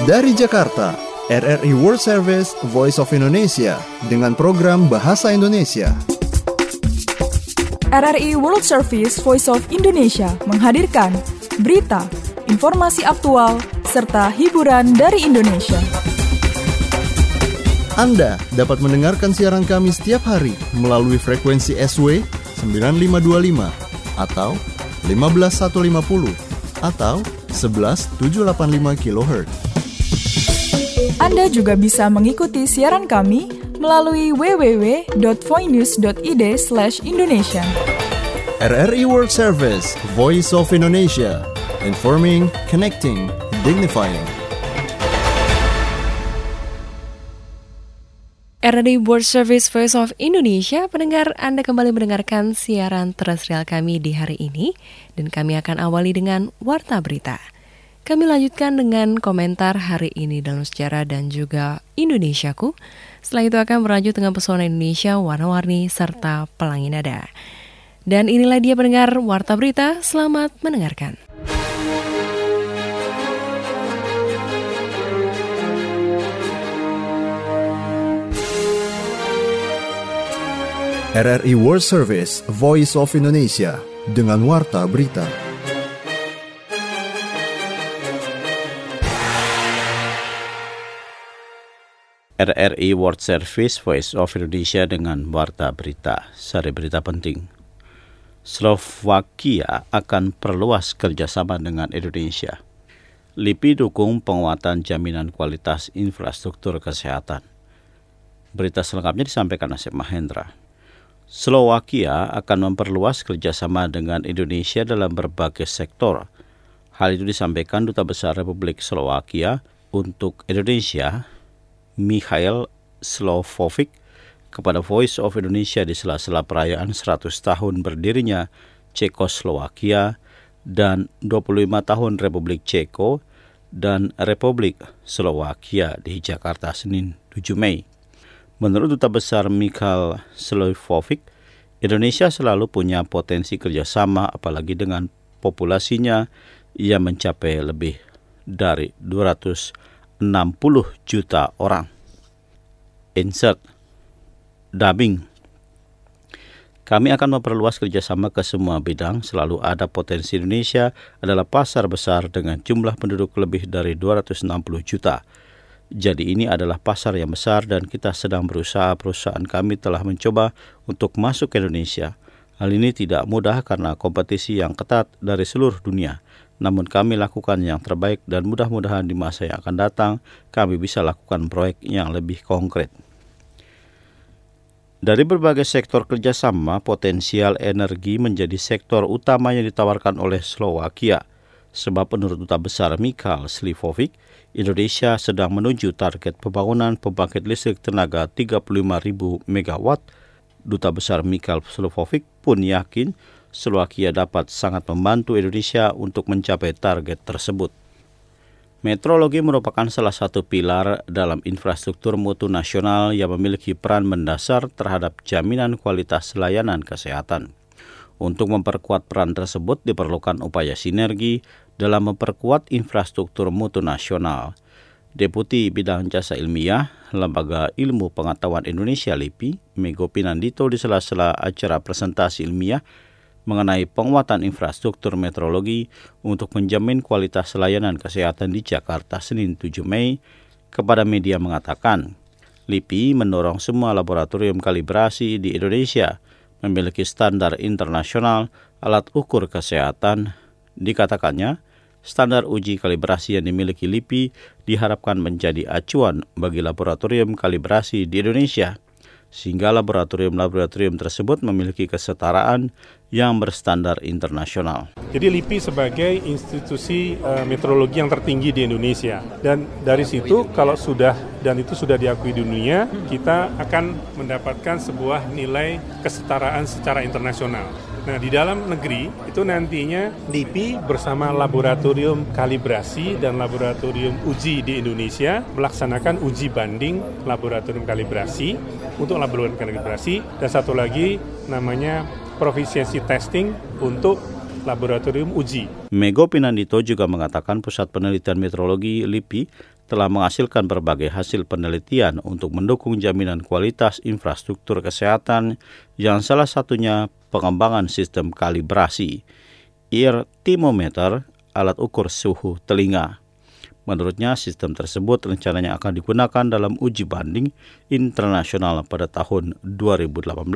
Dari Jakarta, RRI World Service Voice of Indonesia dengan program Bahasa Indonesia. RRI World Service Voice of Indonesia menghadirkan berita, informasi aktual, serta hiburan dari Indonesia. Anda dapat mendengarkan siaran kami setiap hari melalui frekuensi SW 9525 atau 15150 atau 11785 kHz. Anda juga bisa mengikuti siaran kami melalui www.voinews.id/Indonesia. RRI World Service, Voice of Indonesia, informing, connecting, dignifying. RRI World Service Voice of Indonesia, pendengar, Anda kembali mendengarkan siaran terestrial kami di hari ini, dan kami akan awali dengan Warta Berita. Kami lanjutkan dengan komentar hari ini dalam sejarah dan juga Indonesiaku. Setelah itu akan berlanjut dengan pesona Indonesia, warna-warni, serta pelangi nada. Dan inilah dia pendengar Warta Berita, selamat mendengarkan. RRI World Service, Voice of Indonesia, dengan Warta Berita. RRI World Service Voice of Indonesia dengan Warta Berita. Sari berita penting. Slovakia akan perluas kerjasama dengan Indonesia. LIPI dukung penguatan jaminan kualitas infrastruktur kesehatan. Berita selengkapnya disampaikan Asep Mahendra. Slovakia akan memperluas kerjasama dengan Indonesia dalam berbagai sektor. Hal itu disampaikan Duta Besar Republik Slovakia untuk Indonesia, Michail Slovovic, kepada Voice of Indonesia di sela-sela perayaan 100 tahun berdirinya Cekoslowakia dan 25 tahun Republik Ceko dan Republik Slovakia di Jakarta Senin 7 Mei. Menurut Duta Besar Michail Slovovic, Indonesia selalu punya potensi kerjasama, apalagi dengan populasinya yang mencapai lebih dari 260 juta orang. Insert dubbing. Kami akan memperluas kerjasama ke semua bidang. Selalu ada potensi. Indonesia adalah pasar besar dengan jumlah penduduk lebih dari 260 juta. Jadi ini adalah pasar yang besar dan kita sedang berusaha. Perusahaan kami telah mencoba untuk masuk ke Indonesia. Hal ini tidak mudah karena kompetisi yang ketat dari seluruh dunia. Namun kami lakukan yang terbaik dan mudah-mudahan di masa yang akan datang kami bisa lakukan proyek yang lebih konkret. Dari berbagai sektor kerjasama, potensial energi menjadi sektor utama yang ditawarkan oleh Slovakia. Sebab menurut Duta Besar Michail Slovovic, Indonesia sedang menuju target pembangunan pembangkit listrik tenaga 35.000 megawatt. Duta Besar Michail Slovovic pun yakin Slovakia dapat sangat membantu Indonesia untuk mencapai target tersebut. Meteorologi merupakan salah satu pilar dalam infrastruktur mutu nasional yang memiliki peran mendasar terhadap jaminan kualitas layanan kesehatan. Untuk memperkuat peran tersebut diperlukan upaya sinergi dalam memperkuat infrastruktur mutu nasional. Deputi Bidang Jasa Ilmiah, Lembaga Ilmu Pengetahuan Indonesia LIPI, Mego Pinandito di sela-sela acara presentasi ilmiah mengenai penguatan infrastruktur meteorologi untuk menjamin kualitas layanan kesehatan di Jakarta Senin 7 Mei kepada media mengatakan, LIPI mendorong semua laboratorium kalibrasi di Indonesia memiliki standar internasional alat ukur kesehatan. Dikatakannya, standar uji kalibrasi yang dimiliki LIPI diharapkan menjadi acuan bagi laboratorium kalibrasi di Indonesia, sehingga laboratorium-laboratorium tersebut memiliki kesetaraan yang berstandar internasional. Jadi LIPI sebagai institusi meteorologi yang tertinggi di Indonesia. Dan dari situ kalau itu sudah diakui di dunia, kita akan mendapatkan sebuah nilai kesetaraan secara internasional. Nah, di dalam negeri itu nantinya LIPI bersama laboratorium kalibrasi dan laboratorium uji di Indonesia melaksanakan uji banding laboratorium kalibrasi untuk laboratorium kalibrasi, dan satu lagi namanya proficiency testing untuk laboratorium uji. Mego Pinandito juga mengatakan Pusat Penelitian Meteorologi LIPI telah menghasilkan berbagai hasil penelitian untuk mendukung jaminan kualitas infrastruktur kesehatan yang salah satunya pengembangan sistem kalibrasi, ear thermometer, alat ukur suhu telinga. Menurutnya, sistem tersebut rencananya akan digunakan dalam uji banding internasional pada tahun 2018.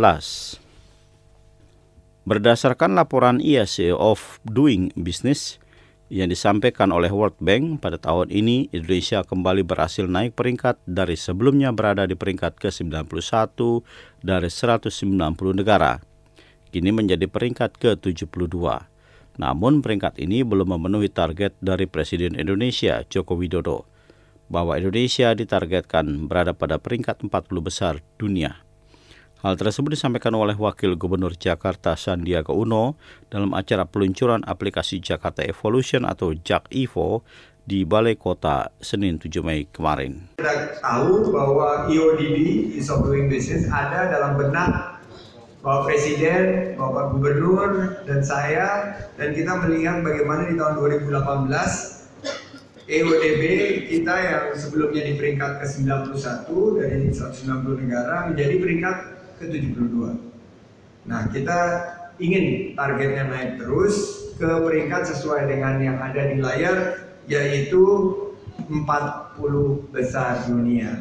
Berdasarkan laporan IAC of Doing Business yang disampaikan oleh World Bank, pada tahun ini Indonesia kembali berhasil naik peringkat dari sebelumnya berada di peringkat ke-91 dari 190 negara. Kini menjadi peringkat ke-72. Namun peringkat ini belum memenuhi target dari Presiden Indonesia Joko Widodo, bahwa Indonesia ditargetkan berada pada peringkat 40 besar dunia. Hal tersebut disampaikan oleh Wakil Gubernur Jakarta Sandiaga Uno dalam acara peluncuran aplikasi Jakarta Evolution atau Jak-Evo di Balai Kota Senin 7 Mei kemarin. Kita tahu bahwa EODB, Ease of Doing Business, ada dalam benak Bapak Presiden, Bapak Gubernur, dan saya, dan kita melihat bagaimana di tahun 2018 EODB kita yang sebelumnya di peringkat ke-91 dari 190 negara menjadi peringkat ke-72. Nah, kita ingin targetnya naik terus ke peringkat sesuai dengan yang ada di layar, yaitu 40 besar dunia.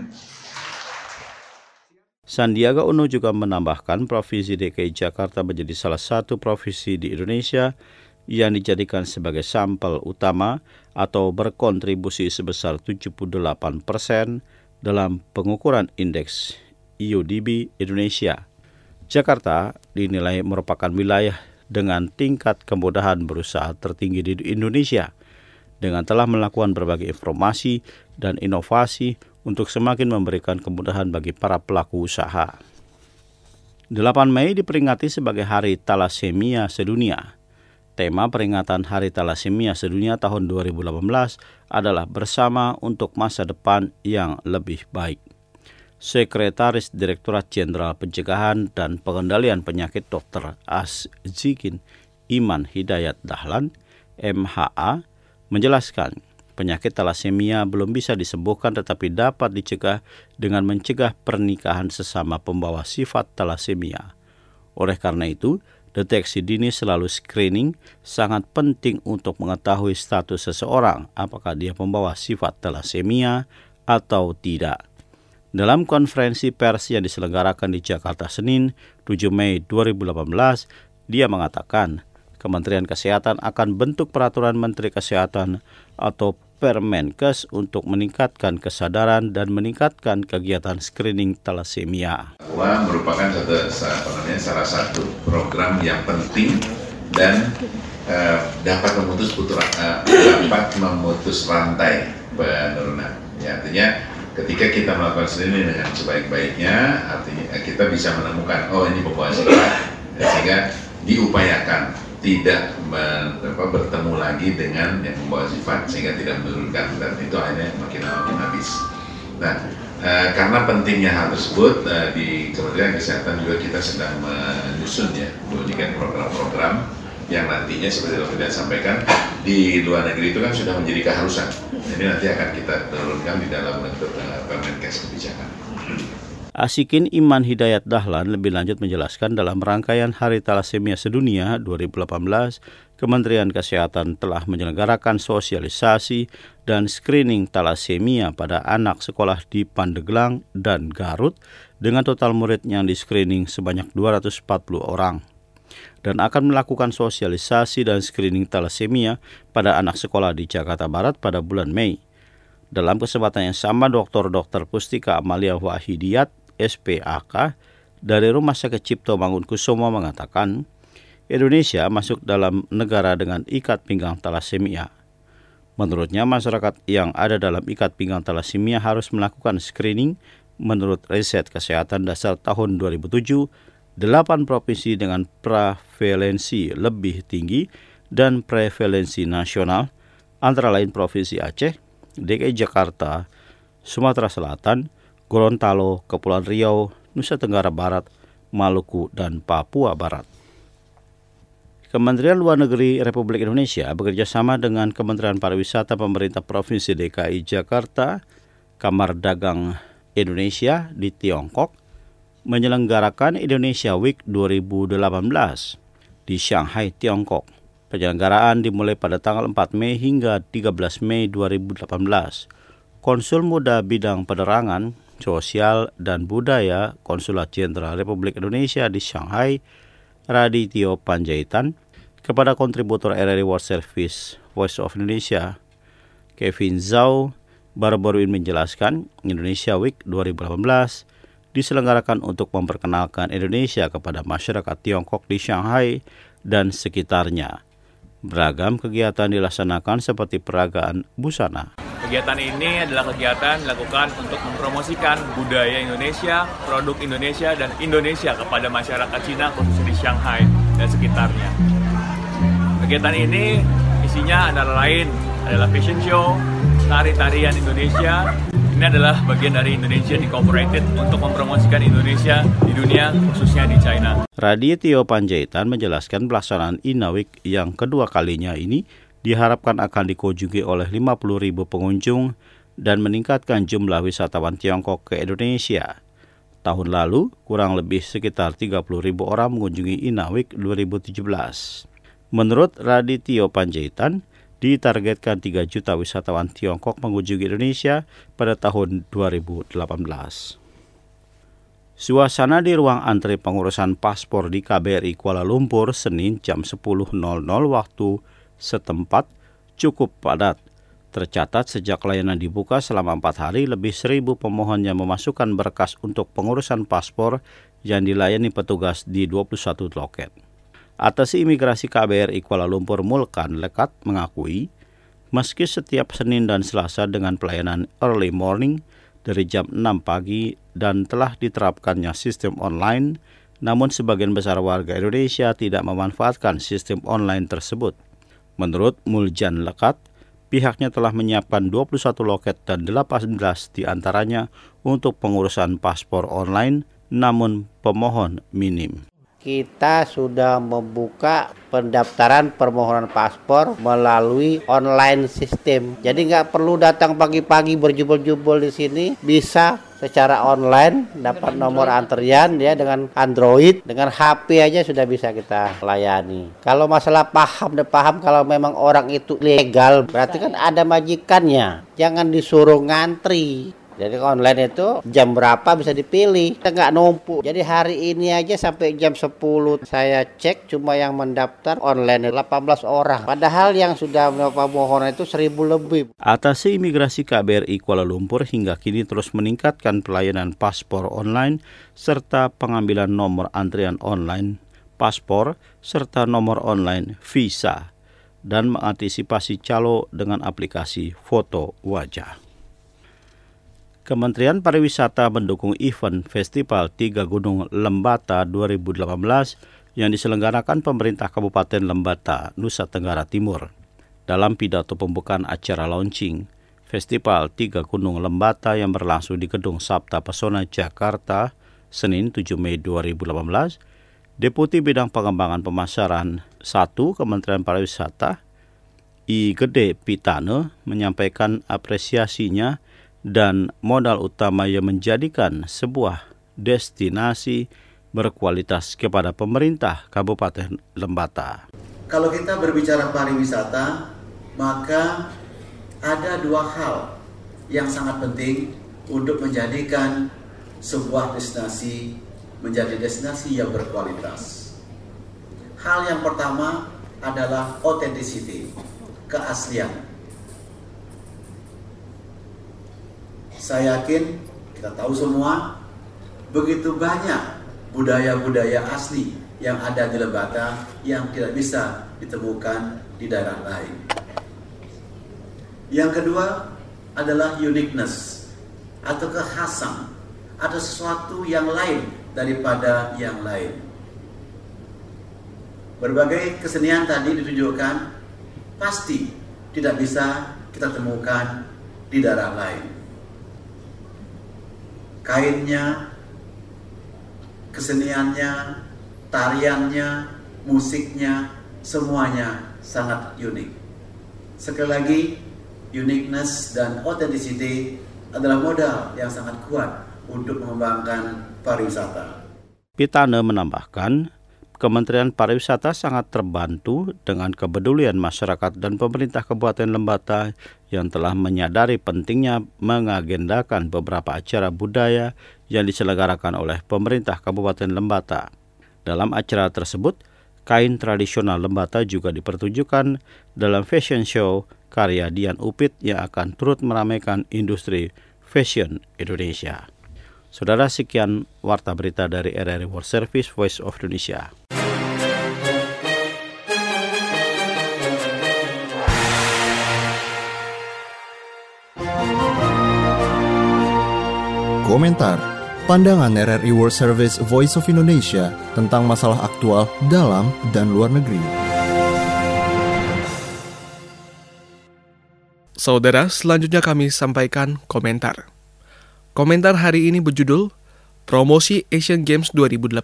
Sandiaga Uno juga menambahkan Provinsi DKI Jakarta menjadi salah satu provinsi di Indonesia yang dijadikan sebagai sampel utama atau berkontribusi sebesar 78% dalam pengukuran indeks EODB Indonesia. Jakarta dinilai merupakan wilayah dengan tingkat kemudahan berusaha tertinggi di Indonesia, dengan telah melakukan berbagai informasi dan inovasi untuk semakin memberikan kemudahan bagi para pelaku usaha. 8 Mei diperingati sebagai Hari Thalassemia Sedunia. Tema peringatan Hari Thalassemia Sedunia tahun 2018 adalah Bersama untuk Masa Depan yang Lebih Baik. Sekretaris Direktorat Jenderal Pencegahan dan Pengendalian Penyakit Dr. Aszikin Iman Hidayat Dahlan, MHA, menjelaskan penyakit thalassemia belum bisa disembuhkan tetapi dapat dicegah dengan mencegah pernikahan sesama pembawa sifat thalassemia. Oleh karena itu, deteksi dini selalu screening sangat penting untuk mengetahui status seseorang apakah dia pembawa sifat thalassemia atau tidak. Dalam konferensi pers yang diselenggarakan di Jakarta Senin 7 Mei 2018, dia mengatakan Kementerian Kesehatan akan bentuk peraturan Menteri Kesehatan atau Permenkes untuk meningkatkan kesadaran dan meningkatkan kegiatan screening thalassemia. Merupakan salah satu program yang penting dan dapat memutus rantai penurunan. Ya, artinya ketika kita melakukan screening dengan sebaik-baiknya, artinya kita bisa menemukan ini pembawa sifat, sehingga diupayakan tidak bertemu lagi dengan yang membawa sifat sehingga tidak menurunkan, dan itu akhirnya makin habis. Nah, karena pentingnya hal tersebut, di Kementerian Kesehatan juga kita sedang menyusun program-program yang nantinya seperti yang sudah sampaikan di luar negeri itu kan sudah menjadi keharusan. Jadi nanti akan kita turunkan di dalam bentuk Permenkes kebijakan. Aszikin Iman Hidayat Dahlan lebih lanjut menjelaskan dalam rangkaian Hari Thalassemia Sedunia 2018, Kementerian Kesehatan telah menyelenggarakan sosialisasi dan screening thalassemia pada anak sekolah di Pandeglang dan Garut dengan total murid yang di-screening sebanyak 240 orang. Dan akan melakukan sosialisasi dan screening thalassemia pada anak sekolah di Jakarta Barat pada bulan Mei. Dalam kesempatan yang sama, Dr. Pustika Amalia Wahidiyat, SPAK, dari Rumah Sakit Cipto Mangunkusumo mengatakan, Indonesia masuk dalam negara dengan ikat pinggang thalassemia. Menurutnya, masyarakat yang ada dalam ikat pinggang thalassemia harus melakukan screening. Menurut riset kesehatan dasar tahun 2007, 8 provinsi dengan prevalensi lebih tinggi dan prevalensi nasional, antara lain Provinsi Aceh, DKI Jakarta, Sumatera Selatan, Gorontalo, Kepulauan Riau, Nusa Tenggara Barat, Maluku, dan Papua Barat. Kementerian Luar Negeri Republik Indonesia bekerjasama dengan Kementerian Pariwisata Pemerintah Provinsi DKI Jakarta, Kamar Dagang Indonesia di Tiongkok, menyelenggarakan Indonesia Week 2018 di Shanghai, Tiongkok. Penyelenggaraan dimulai pada tanggal 4 Mei hingga 13 Mei 2018. Konsul Muda Bidang Penerangan, Sosial, dan Budaya Konsulat Jenderal Republik Indonesia di Shanghai, Radityo Panjaitan, kepada kontributor RRI World Service Voice of Indonesia, Kevin Zhao, baru-baru ini menjelaskan Indonesia Week 2018 diselenggarakan untuk memperkenalkan Indonesia kepada masyarakat Tiongkok di Shanghai dan sekitarnya. Beragam kegiatan dilaksanakan seperti peragaan busana. Kegiatan ini adalah kegiatan dilakukan untuk mempromosikan budaya Indonesia, produk Indonesia, dan Indonesia kepada masyarakat Cina khususnya di Shanghai dan sekitarnya. Kegiatan ini isinya antara lain adalah fashion show, tari-tarian Indonesia. Ini adalah bagian dari Indonesia Incorporated untuk mempromosikan Indonesia di dunia, khususnya di China. Radityo Panjaitan menjelaskan pelaksanaan INAWIC yang kedua kalinya ini diharapkan akan dikunjungi oleh 50.000 pengunjung dan meningkatkan jumlah wisatawan Tiongkok ke Indonesia. Tahun lalu, kurang lebih sekitar 30.000 orang mengunjungi INAWIC 2017. Menurut Radityo Panjaitan, ditargetkan 3 juta wisatawan Tiongkok mengunjungi Indonesia pada tahun 2018. Suasana di ruang antri pengurusan paspor di KBRI Kuala Lumpur Senin jam 10.00 waktu setempat cukup padat. Tercatat sejak layanan dibuka selama 4 hari, lebih 1.000 pemohon yang memasukkan berkas untuk pengurusan paspor yang dilayani petugas di 21 loket. Atasi Imigrasi KBRI Kuala Lumpur Mulkan Lekat mengakui, meski setiap Senin dan Selasa dengan pelayanan early morning dari jam 6 pagi dan telah diterapkannya sistem online, namun sebagian besar warga Indonesia tidak memanfaatkan sistem online tersebut. Menurut Muljan Lekat, pihaknya telah menyiapkan 21 loket dan 18 diantaranya untuk pengurusan paspor online, namun pemohon minim. Kita sudah membuka pendaftaran permohonan paspor melalui online sistem. Jadi nggak perlu datang pagi-pagi berjubel-jubel di sini, bisa secara online dapat nomor antrian ya dengan Android, dengan HP aja sudah bisa kita layani. Kalau masalah paham kalau memang orang itu legal, berarti kan ada majikannya. Jangan disuruh ngantri. Jadi online itu jam berapa bisa dipilih, kita nggak numpuk. Jadi hari ini aja sampai jam 10 saya cek cuma yang mendaftar online 18 orang. Padahal yang sudah permohonan itu 1.000 lebih. Atasi Imigrasi KBRI Kuala Lumpur hingga kini terus meningkatkan pelayanan paspor online serta pengambilan nomor antrian online paspor serta nomor online visa dan mengantisipasi calo dengan aplikasi foto wajah. Kementerian Pariwisata mendukung event Festival Tiga Gunung Lembata 2018 yang diselenggarakan pemerintah Kabupaten Lembata, Nusa Tenggara Timur. Dalam pidato pembukaan acara launching Festival Tiga Gunung Lembata yang berlangsung di Gedung Sabta Pesona Jakarta, Senin 7 Mei 2018, Deputi Bidang Pengembangan Pemasaran 1 Kementerian Pariwisata, I Gede Pitane, menyampaikan apresiasinya dan modal utama yang menjadikan sebuah destinasi berkualitas kepada pemerintah Kabupaten Lembata. Kalau kita berbicara pariwisata, maka ada 2 hal yang sangat penting untuk menjadikan sebuah destinasi menjadi destinasi yang berkualitas. Hal yang pertama adalah authenticity, keaslian. Saya yakin kita tahu semua begitu banyak budaya-budaya asli yang ada di Lembata yang tidak bisa ditemukan di daerah lain. Yang kedua adalah uniqueness atau kekhasan, ada sesuatu yang lain daripada yang lain. Berbagai kesenian tadi ditunjukkan pasti tidak bisa kita temukan di daerah lain. Kainnya, keseniannya, tariannya, musiknya, semuanya sangat unik. Sekali lagi, uniqueness dan authenticity adalah modal yang sangat kuat untuk mengembangkan pariwisata. Pitane menambahkan, Kementerian Pariwisata sangat terbantu dengan kepedulian masyarakat dan pemerintah Kabupaten Lembata yang telah menyadari pentingnya mengagendakan beberapa acara budaya yang diselenggarakan oleh pemerintah Kabupaten Lembata. Dalam acara tersebut, kain tradisional Lembata juga dipertunjukkan dalam fashion show karya Dian Upit yang akan turut meramaikan industri fashion Indonesia. Saudara, sekian warta berita dari RRI World Service Voice of Indonesia. Komentar, pandangan RRI World Service Voice of Indonesia tentang masalah aktual dalam dan luar negeri. Saudara, selanjutnya kami sampaikan komentar. Komentar hari ini berjudul, Promosi Asian Games 2018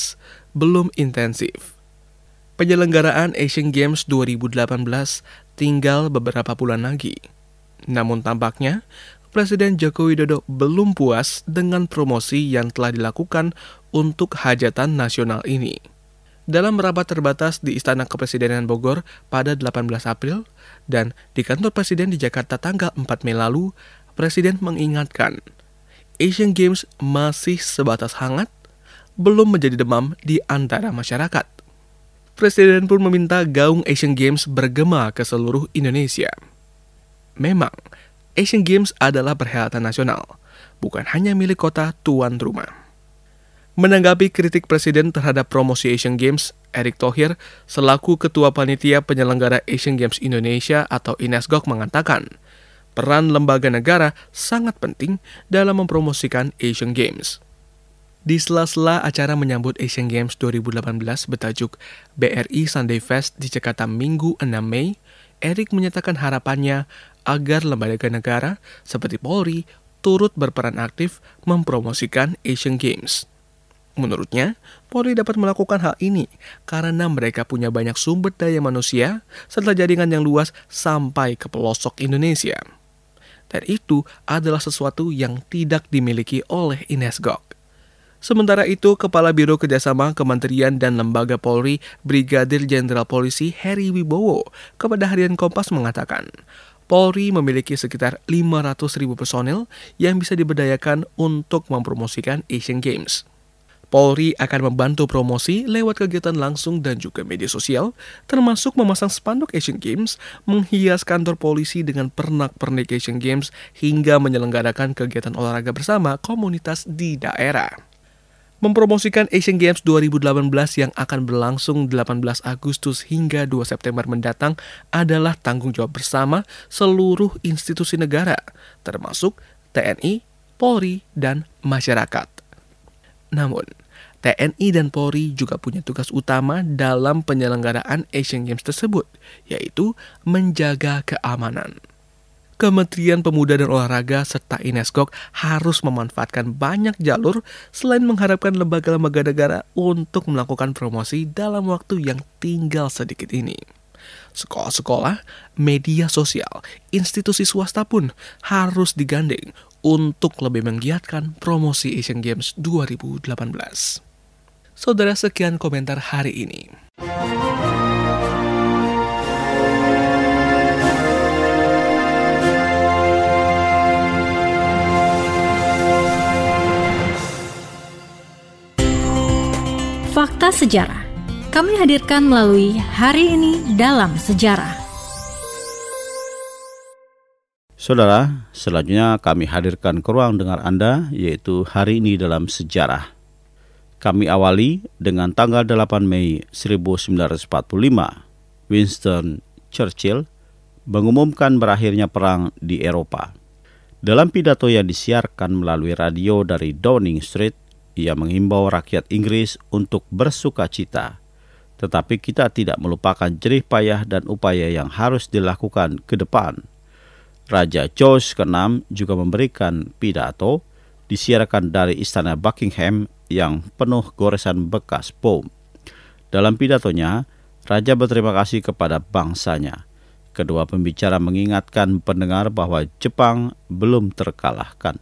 belum intensif. Penyelenggaraan Asian Games 2018 tinggal beberapa bulan lagi. Namun tampaknya, Presiden Joko Widodo belum puas dengan promosi yang telah dilakukan untuk hajatan nasional ini. Dalam rapat terbatas di Istana Kepresidenan Bogor pada 18 April dan di kantor Presiden di Jakarta tanggal 4 Mei lalu, Presiden mengingatkan, Asian Games masih sebatas hangat, belum menjadi demam di antara masyarakat. Presiden pun meminta gaung Asian Games bergema ke seluruh Indonesia. Memang, Asian Games adalah perhelatan nasional, bukan hanya milik kota tuan rumah. Menanggapi kritik Presiden terhadap promosi Asian Games, Erick Thohir, selaku Ketua Panitia Penyelenggara Asian Games Indonesia atau INESGOC mengatakan, peran lembaga negara sangat penting dalam mempromosikan Asian Games. Di sela-sela acara menyambut Asian Games 2018 bertajuk BRI Sunday Fest di Jakarta Minggu 6 Mei, Erick menyatakan harapannya agar lembaga negara seperti Polri turut berperan aktif mempromosikan Asian Games. Menurutnya, Polri dapat melakukan hal ini karena mereka punya banyak sumber daya manusia serta jaringan yang luas sampai ke pelosok Indonesia. Dan itu adalah sesuatu yang tidak dimiliki oleh INESGOC. Sementara itu, Kepala Biro Kerjasama Kementerian dan Lembaga Polri, Brigadir Jenderal Polisi Heri Wibowo, kepada Harian Kompas mengatakan, Polri memiliki sekitar 500.000 personel yang bisa diberdayakan untuk mempromosikan Asian Games. Polri akan membantu promosi lewat kegiatan langsung dan juga media sosial, termasuk memasang spanduk Asian Games, menghias kantor polisi dengan pernak-pernik Asian Games, hingga menyelenggarakan kegiatan olahraga bersama komunitas di daerah. Mempromosikan Asian Games 2018 yang akan berlangsung 18 Agustus hingga 2 September mendatang adalah tanggung jawab bersama seluruh institusi negara, termasuk TNI, Polri, dan masyarakat. Namun, TNI dan Polri juga punya tugas utama dalam penyelenggaraan Asian Games tersebut, yaitu menjaga keamanan. Kementerian Pemuda dan Olahraga serta INESGOC harus memanfaatkan banyak jalur selain mengharapkan lembaga-lembaga negara untuk melakukan promosi dalam waktu yang tinggal sedikit ini. Sekolah-sekolah, media sosial, institusi swasta pun harus digandeng untuk lebih menggiatkan promosi Asian Games 2018. Saudara, sekian komentar hari ini. Fakta Sejarah kami hadirkan melalui Hari Ini Dalam Sejarah. Saudara, selanjutnya kami hadirkan ke ruang dengar Anda, yaitu Hari Ini Dalam Sejarah. Kami awali dengan tanggal 8 Mei 1945. Winston Churchill mengumumkan berakhirnya perang di Eropa. Dalam pidato yang disiarkan melalui radio dari Downing Street, ia mengimbau rakyat Inggris untuk bersukacita. Tetapi kita tidak melupakan jerih payah dan upaya yang harus dilakukan ke depan. Raja George VI juga memberikan pidato disiarkan dari Istana Buckingham yang penuh goresan bekas bom. Dalam pidatonya, Raja berterima kasih kepada bangsanya. Kedua pembicara mengingatkan pendengar bahwa Jepang belum terkalahkan.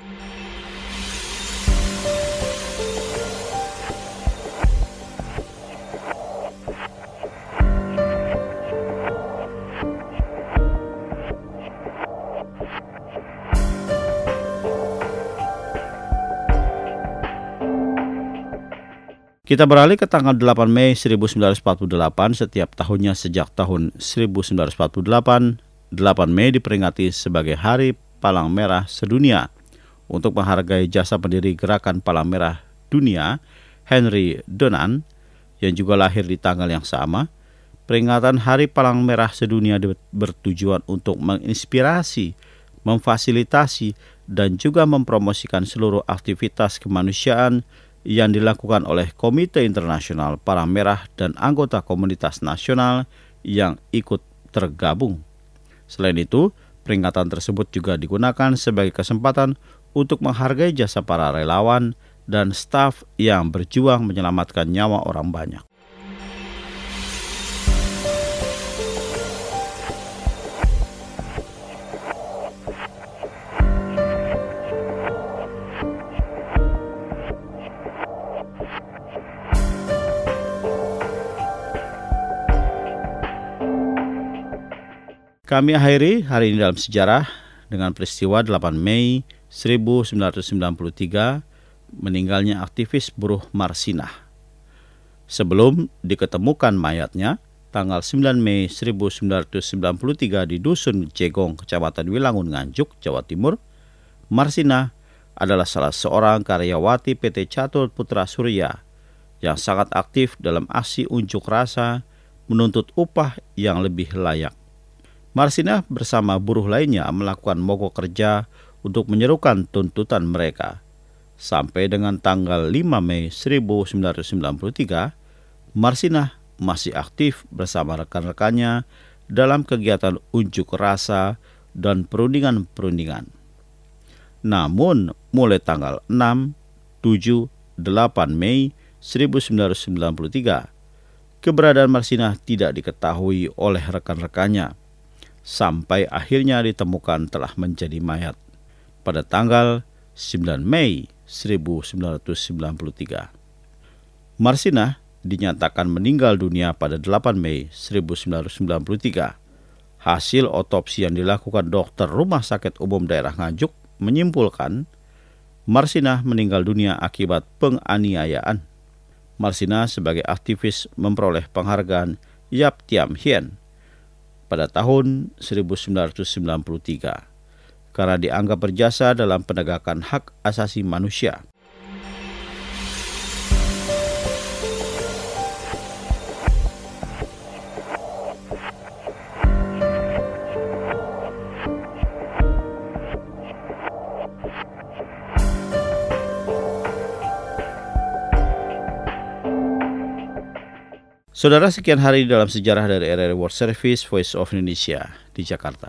Kita beralih ke tanggal 8 Mei 1948, setiap tahunnya sejak tahun 1948, 8 Mei diperingati sebagai Hari Palang Merah Sedunia untuk menghargai jasa pendiri Gerakan Palang Merah Dunia, Henry Dunant, yang juga lahir di tanggal yang sama. Peringatan Hari Palang Merah Sedunia bertujuan untuk menginspirasi, memfasilitasi, dan juga mempromosikan seluruh aktivitas kemanusiaan yang dilakukan oleh Komite Internasional Palang Merah dan anggota komunitas nasional yang ikut tergabung. Selain itu, peringatan tersebut juga digunakan sebagai kesempatan untuk menghargai jasa para relawan dan staf yang berjuang menyelamatkan nyawa orang banyak. Kami akhiri hari ini dalam sejarah dengan peristiwa 8 Mei 1993 meninggalnya aktivis buruh Marsinah. Sebelum diketemukan mayatnya, tanggal 9 Mei 1993 di Dusun Jegong, Kecamatan Wilangun, Nganjuk, Jawa Timur, Marsinah adalah salah seorang karyawati PT Catur Putra Surya yang sangat aktif dalam aksi unjuk rasa menuntut upah yang lebih layak. Marsinah bersama buruh lainnya melakukan mogok kerja untuk menyerukan tuntutan mereka. Sampai dengan tanggal 5 Mei 1993, Marsinah masih aktif bersama rekan-rekannya dalam kegiatan unjuk rasa dan perundingan-perundingan. Namun, mulai tanggal 6, 7, 8 Mei 1993, keberadaan Marsinah tidak diketahui oleh rekan-rekannya, sampai akhirnya ditemukan telah menjadi mayat pada tanggal 9 Mei 1993. Marsinah dinyatakan meninggal dunia pada 8 Mei 1993. Hasil otopsi yang dilakukan dokter Rumah Sakit Umum Daerah Nganjuk menyimpulkan Marsinah meninggal dunia akibat penganiayaan. Marsinah sebagai aktivis memperoleh penghargaan Yap Tiam Hien pada tahun 1993 karena dianggap berjasa dalam penegakan hak asasi manusia. Saudara, sekian hari dalam sejarah dari RRI World Service Voice of Indonesia di Jakarta.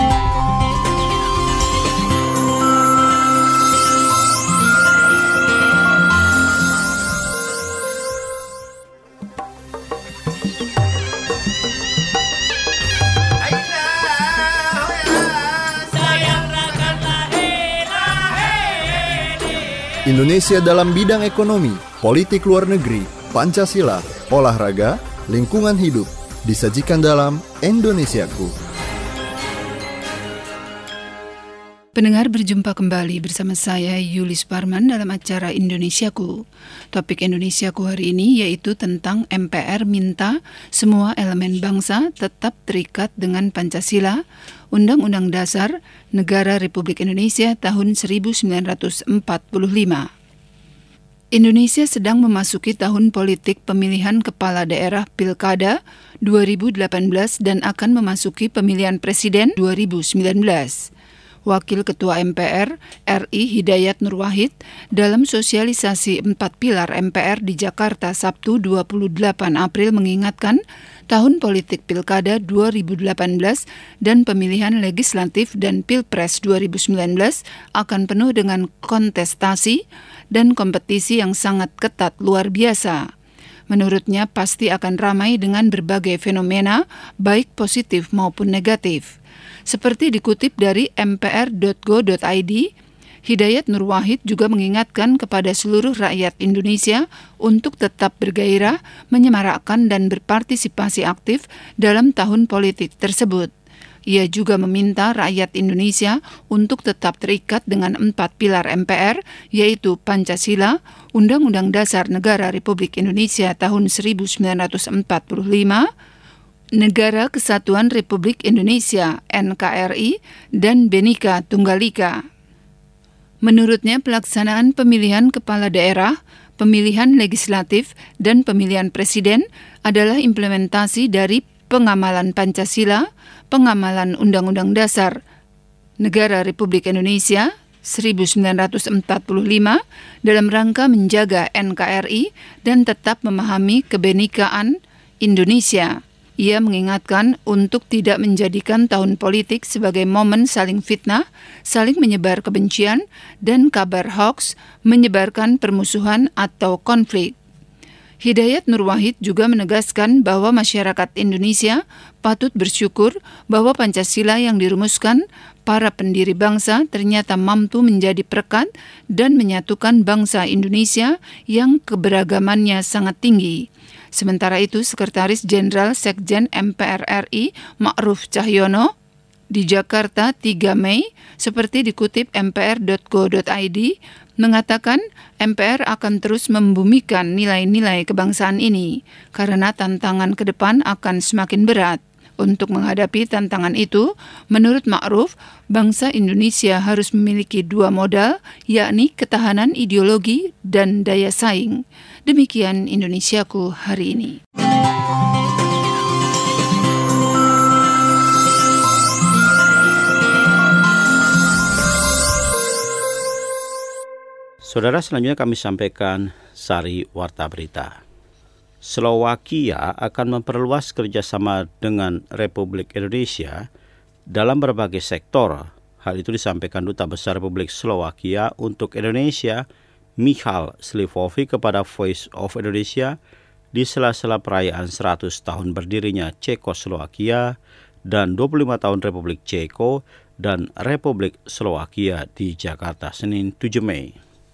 Indonesia dalam bidang ekonomi, politik luar negeri, Pancasila, olahraga, lingkungan hidup, disajikan dalam Indonesiaku. Pendengar, berjumpa kembali bersama saya Yuli Suparman dalam acara Indonesiaku. Topik Indonesiaku hari ini yaitu tentang MPR minta semua elemen bangsa tetap terikat dengan Pancasila, Undang-Undang Dasar Negara Republik Indonesia tahun 1945. Indonesia sedang memasuki tahun politik pemilihan kepala daerah Pilkada 2018 dan akan memasuki pemilihan presiden 2019. Wakil Ketua MPR RI Hidayat Nur Wahid dalam sosialisasi 4 pilar MPR di Jakarta Sabtu 28 April mengingatkan tahun politik Pilkada 2018 dan pemilihan legislatif dan Pilpres 2019 akan penuh dengan kontestasi dan kompetisi yang sangat ketat luar biasa. Menurutnya pasti akan ramai dengan berbagai fenomena, baik positif maupun negatif. Seperti dikutip dari mpr.go.id, Hidayat Nur Wahid juga mengingatkan kepada seluruh rakyat Indonesia untuk tetap bergairah, menyemarakkan dan berpartisipasi aktif dalam tahun politik tersebut. Ia juga meminta rakyat Indonesia untuk tetap terikat dengan 4 pilar MPR, yaitu Pancasila, Undang-Undang Dasar Negara Republik Indonesia tahun 1945, Negara Kesatuan Republik Indonesia (NKRI), dan Bhinneka Tunggal Ika. Menurutnya, pelaksanaan pemilihan kepala daerah, pemilihan legislatif, dan pemilihan presiden adalah implementasi dari pengamalan Pancasila, pengamalan Undang-Undang Dasar Negara Republik Indonesia 1945 dalam rangka menjaga NKRI dan tetap memahami kebenekaan Indonesia. Ia mengingatkan untuk tidak menjadikan tahun politik sebagai momen saling fitnah, saling menyebar kebencian, dan kabar hoaks, menyebarkan permusuhan atau konflik. Hidayat Nur Wahid juga menegaskan bahwa masyarakat Indonesia patut bersyukur bahwa Pancasila yang dirumuskan para pendiri bangsa ternyata mampu menjadi perekat dan menyatukan bangsa Indonesia yang keberagamannya sangat tinggi. Sementara itu, Sekretaris Jenderal Sekjen MPR RI Ma'ruf Cahyono di Jakarta 3 Mei, seperti dikutip mpr.go.id, mengatakan MPR akan terus membumikan nilai-nilai kebangsaan ini karena tantangan ke depan akan semakin berat. Untuk menghadapi tantangan itu, menurut Ma'ruf, bangsa Indonesia harus memiliki 2 modal, yakni ketahanan ideologi dan daya saing. Demikian Indonesiaku hari ini. Saudara, selanjutnya kami sampaikan sari warta berita. Slowakia akan memperluas kerjasama dengan Republik Indonesia dalam berbagai sektor. Hal itu disampaikan Duta Besar Republik Slowakia untuk Indonesia, Michal Slivovic, kepada Voice of Indonesia di sela-sela perayaan 100 tahun berdirinya Cekoslowakia dan 25 tahun Republik Ceko dan Republik Slowakia di Jakarta, Senin 7 Mei.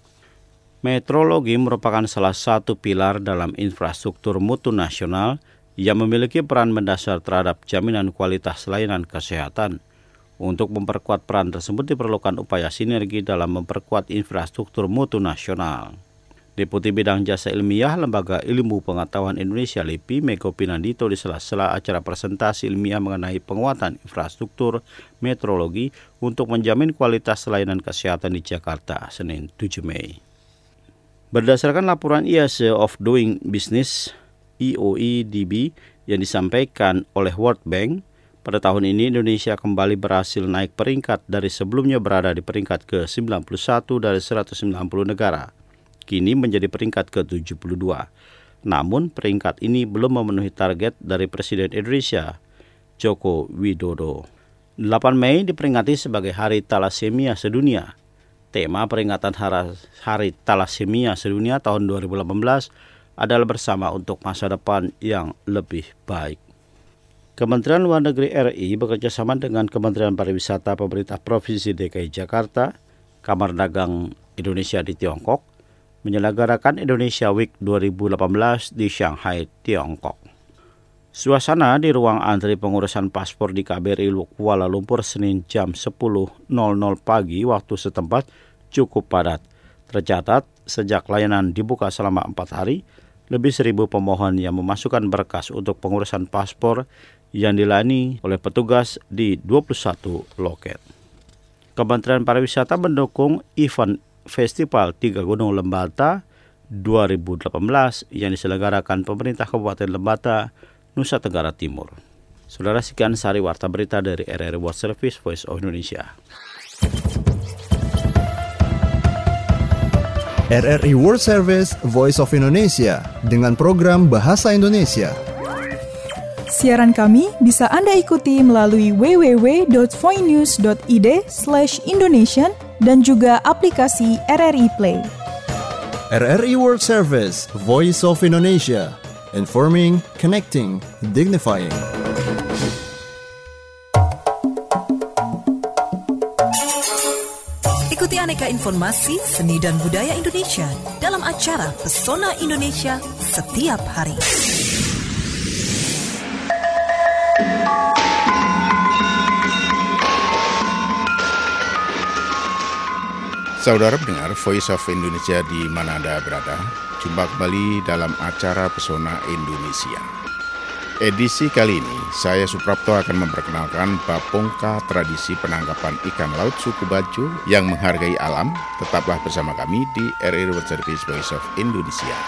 Metrologi merupakan salah satu pilar dalam infrastruktur mutu nasional yang memiliki peran mendasar terhadap jaminan kualitas layanan kesehatan. Untuk memperkuat peran tersebut diperlukan upaya sinergi dalam memperkuat infrastruktur mutu nasional. Deputi Bidang Jasa Ilmiah Lembaga Ilmu Pengetahuan Indonesia LIPI, Mego Pinandito, di sela-sela acara presentasi ilmiah mengenai penguatan infrastruktur metrologi untuk menjamin kualitas layanan kesehatan di Jakarta, Senin 7 Mei. Berdasarkan laporan Ease of Doing Business (EOEDB) yang disampaikan oleh World Bank, pada tahun ini Indonesia kembali berhasil naik peringkat dari sebelumnya berada di peringkat ke-91 dari 190 negara. Kini menjadi peringkat ke-72. Namun peringkat ini belum memenuhi target dari Presiden Indonesia, Joko Widodo. 8 Mei diperingati sebagai Hari Thalassemia Sedunia. Tema peringatan Hari Thalassemia Sedunia tahun 2018 adalah bersama untuk masa depan yang lebih baik. Kementerian Luar Negeri RI bekerjasama dengan Kementerian Pariwisata Pemerintah Provinsi DKI Jakarta, Kamar Dagang Indonesia di Tiongkok, menyelenggarakan Indonesia Week 2018 di Shanghai, Tiongkok. Suasana di ruang antri pengurusan paspor di KBRI Kuala Lumpur Senin jam 10.00 pagi waktu setempat cukup padat. Tercatat sejak layanan dibuka selama 4 hari, lebih 1.000 pemohon yang memasukkan berkas untuk pengurusan paspor yang dilayani oleh petugas di 21 loket. Kementerian Pariwisata mendukung event Festival Tiga Gunung Lembata 2018 yang diselenggarakan pemerintah Kabupaten Lembata, Nusa Tenggara Timur. Saudara, sekian sari warta berita dari RRI World Service Voice of Indonesia. RRI World Service Voice of Indonesia dengan program Bahasa Indonesia. Siaran kami bisa Anda ikuti melalui www.voinews.id/Indonesian dan juga aplikasi RRI Play. RRI World Service Voice of Indonesia Informing, connecting, dignifying. Ikuti aneka informasi seni dan budaya Indonesia dalam acara Pesona Indonesia setiap hari. Saudara pendengar Voice of Indonesia di mana Anda berada, jumpa kembali dalam acara Pesona Indonesia. Edisi kali ini, saya Suprapto akan memperkenalkan Bapongka, tradisi penangkapan ikan laut suku Bajo yang menghargai alam. Tetaplah bersama kami di RRI World Service Voice of Indonesia.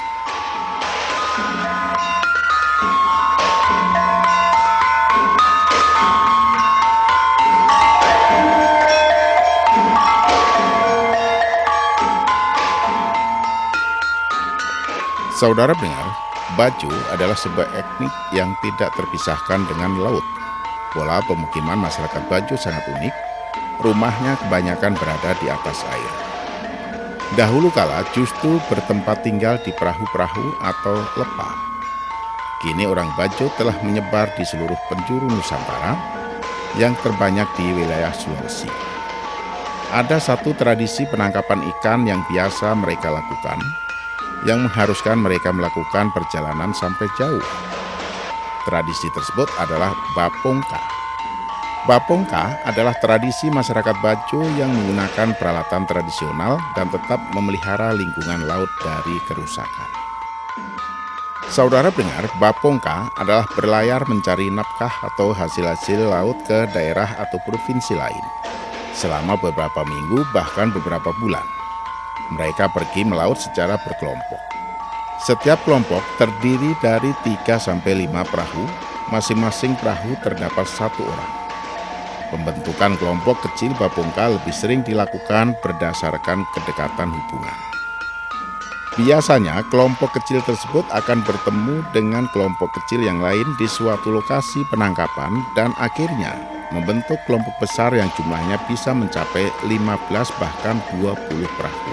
Saudara pendengar, Bajo adalah sebuah etnik yang tidak terpisahkan dengan laut. Pola pemukiman masyarakat Bajo sangat unik, rumahnya kebanyakan berada di atas air. Dahulu kala justru bertempat tinggal di perahu-perahu atau lepa. Kini orang Bajo telah menyebar di seluruh penjuru Nusantara yang terbanyak di wilayah Sulawesi. Ada satu tradisi penangkapan ikan yang biasa mereka lakukan, yang mengharuskan mereka melakukan perjalanan sampai jauh. Tradisi tersebut adalah Bapongka. Bapongka adalah tradisi masyarakat Bajo yang menggunakan peralatan tradisional dan tetap memelihara lingkungan laut dari kerusakan. Saudara pendengar, Bapongka adalah berlayar mencari nafkah atau hasil-hasil laut ke daerah atau provinsi lain selama beberapa minggu bahkan beberapa bulan. Mereka pergi melaut secara berkelompok. Setiap kelompok terdiri dari 3-5 perahu, masing-masing perahu terdapat 1 orang. Pembentukan kelompok kecil Bapongka lebih sering dilakukan berdasarkan kedekatan hubungan. Biasanya kelompok kecil tersebut akan bertemu dengan kelompok kecil yang lain di suatu lokasi penangkapan dan akhirnya membentuk kelompok besar yang jumlahnya bisa mencapai 15 bahkan 20 perahu.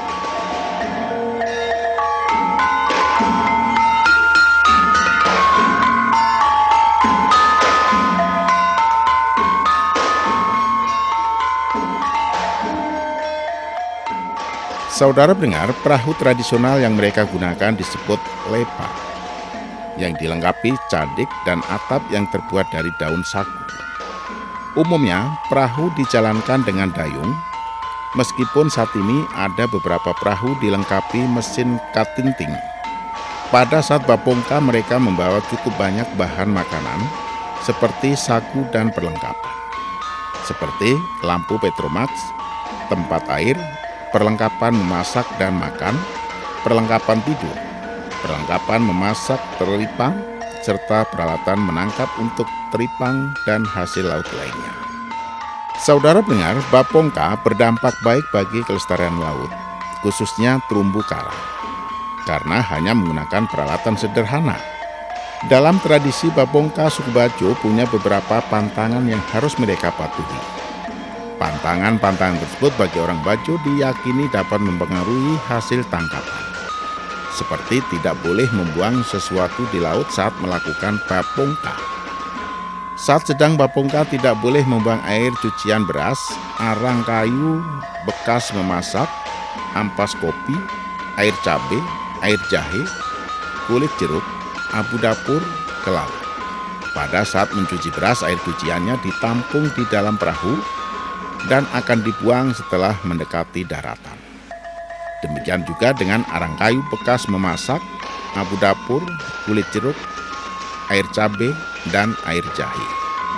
Saudara pendengar, perahu tradisional yang mereka gunakan disebut lepa, yang dilengkapi cadik dan atap yang terbuat dari daun sagu. Umumnya, perahu dijalankan dengan dayung, meskipun saat ini ada beberapa perahu dilengkapi mesin katinting. Pada saat Bapongka, mereka membawa cukup banyak bahan makanan, seperti sagu dan perlengkapan, seperti lampu petromax, tempat air, perlengkapan memasak dan makan, perlengkapan tidur, perlengkapan memasak teripang, serta peralatan menangkap untuk teripang dan hasil laut lainnya. Saudara pendengar, Bapongka berdampak baik bagi kelestarian laut, khususnya terumbu karang, karena hanya menggunakan peralatan sederhana. Dalam tradisi Bapongka, suku Bajo punya beberapa pantangan yang harus mereka patuhi. Pantangan-pantangan tersebut bagi orang Bajo diyakini dapat mempengaruhi hasil tangkapan. Seperti tidak boleh membuang sesuatu di laut saat melakukan Bapongka. Saat sedang Bapongka tidak boleh membuang air cucian beras, arang kayu, bekas memasak, ampas kopi, air cabai, air jahe, kulit jeruk, abu dapur ke laut. Pada saat mencuci beras, air cuciannya ditampung di dalam perahu dan akan dibuang setelah mendekati daratan. Demikian juga dengan arang kayu bekas memasak, abu dapur, kulit jeruk, air cabai, dan air jahe.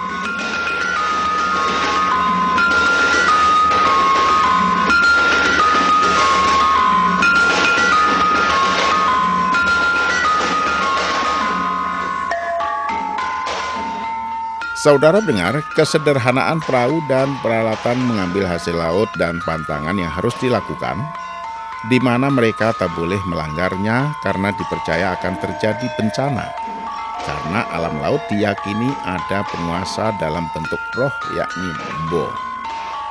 Saudara dengar, kesederhanaan perahu dan peralatan mengambil hasil laut dan pantangan yang harus dilakukan, di mana mereka tak boleh melanggarnya karena dipercaya akan terjadi bencana. Karena alam laut diyakini ada penguasa dalam bentuk roh, yakni Mbo.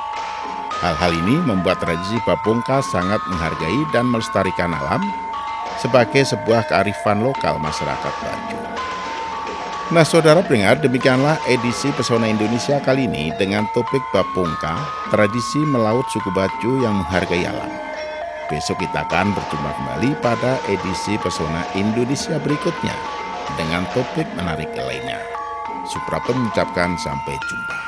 Hal-hal ini membuat tradisi Bapongka sangat menghargai dan melestarikan alam, sebagai sebuah kearifan lokal masyarakat Bajo. Nah, saudara pendengar, demikianlah edisi Pesona Indonesia kali ini dengan topik Bapongka, tradisi melaut suku Bajo yang menghargai alam. Besok kita akan berjumpa kembali pada edisi Pesona Indonesia berikutnya dengan topik menarik lainnya. Suprapto mengucapkan sampai jumpa.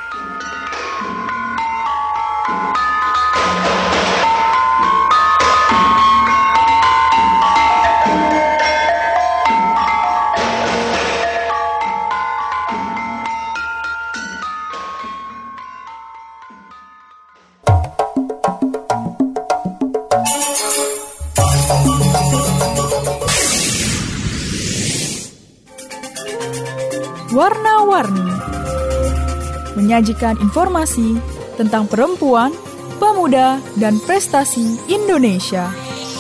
Warna-warni menyajikan informasi tentang perempuan, pemuda, dan prestasi Indonesia.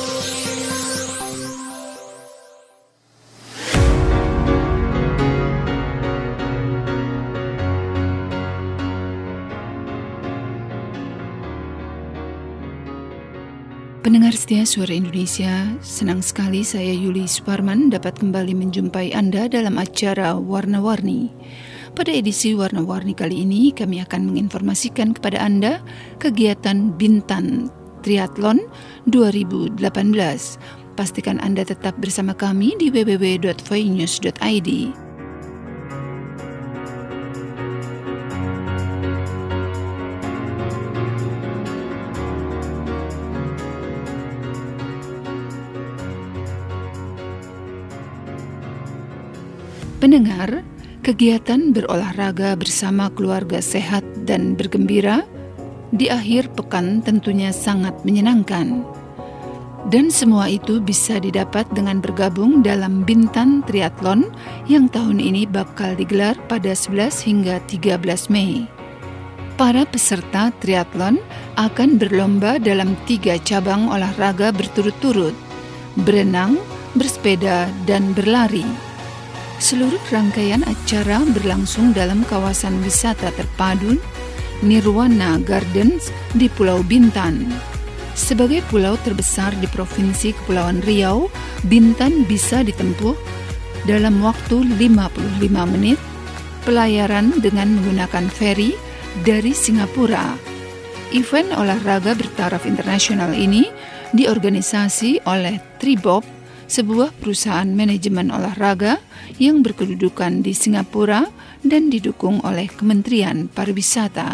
Pendengar setia Suara Indonesia, senang sekali saya Yuli Suparman dapat kembali menjumpai Anda dalam acara Warna-Warni. Pada edisi Warna-Warni kali ini, kami akan menginformasikan kepada Anda kegiatan Bintan Triathlon 2018. Pastikan Anda tetap bersama kami di www.voinews.id. Pendengar, kegiatan berolahraga bersama keluarga sehat dan bergembira di akhir pekan tentunya sangat menyenangkan. Dan semua itu bisa didapat dengan bergabung dalam Bintan Triathlon yang tahun ini bakal digelar pada 11 hingga 13 Mei. Para peserta triathlon akan berlomba dalam 3 cabang olahraga berturut-turut: berenang, bersepeda, dan berlari. Seluruh rangkaian acara berlangsung dalam kawasan wisata terpadu Nirwana Gardens di Pulau Bintan. Sebagai pulau terbesar di Provinsi Kepulauan Riau, Bintan bisa ditempuh dalam waktu 55 menit pelayaran dengan menggunakan feri dari Singapura. Event olahraga bertaraf internasional ini diorganisasi oleh Tribob, sebuah perusahaan manajemen olahraga yang berkedudukan di Singapura dan didukung oleh Kementerian Pariwisata.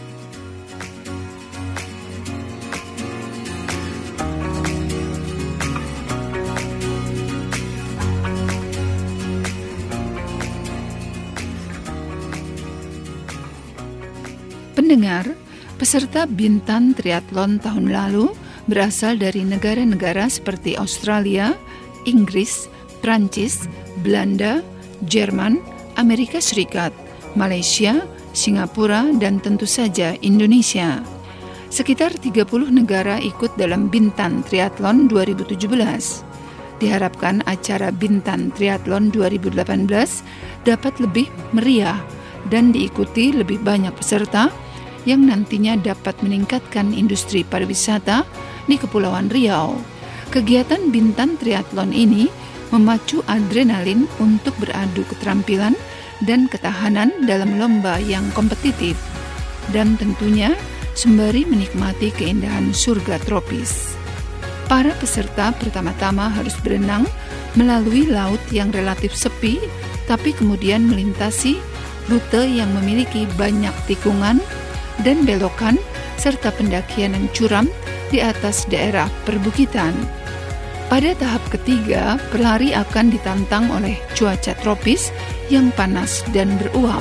Pendengar, peserta Bintan Triathlon tahun lalu berasal dari negara-negara seperti Australia, Inggris, Prancis, Belanda, Jerman, Amerika Serikat, Malaysia, Singapura, dan tentu saja Indonesia. Sekitar 30 negara ikut dalam Bintan Triathlon 2017. Diharapkan acara Bintan Triathlon 2018 dapat lebih meriah dan diikuti lebih banyak peserta yang nantinya dapat meningkatkan industri pariwisata di Kepulauan Riau. Kegiatan Bintan Triathlon ini memacu adrenalin untuk beradu keterampilan dan ketahanan dalam lomba yang kompetitif, dan tentunya sembari menikmati keindahan surga tropis. Para peserta pertama-tama harus berenang melalui laut yang relatif sepi, tapi kemudian melintasi rute yang memiliki banyak tikungan dan belokan serta pendakian yang curam di atas daerah perbukitan. Pada tahap ketiga, pelari akan ditantang oleh cuaca tropis yang panas dan beruap.